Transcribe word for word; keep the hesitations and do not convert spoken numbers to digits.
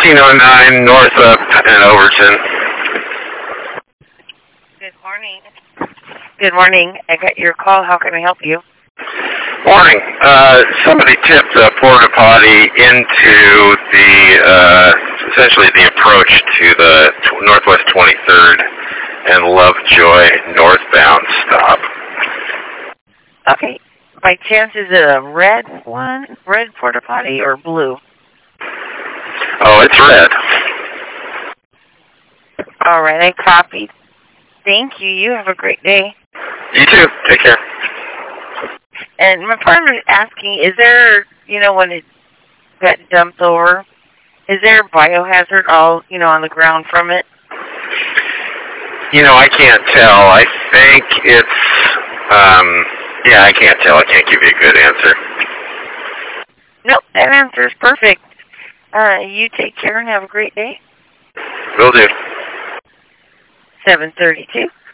eighteen oh nine North up in Overton. Good morning. Good morning. I got your call. How can I help you? Morning. Uh, somebody tipped a porta potty into the, uh, essentially the approach to the t- Northwest twenty-third and Lovejoy northbound stop. Okay. By chance, is it a red one? Red porta potty or blue? Oh, it's red. All right. I copied. Thank you. You have a great day. You too. Take care. And my partner is asking, is there, you know, when it got dumped over, is there a biohazard all, you know, on the ground from it? You know, I can't tell. I think it's, um, yeah, I can't tell. I can't give you a good answer. Nope, that answer is perfect. Uh, you take care and have a great day. Will do. seven thirty-two.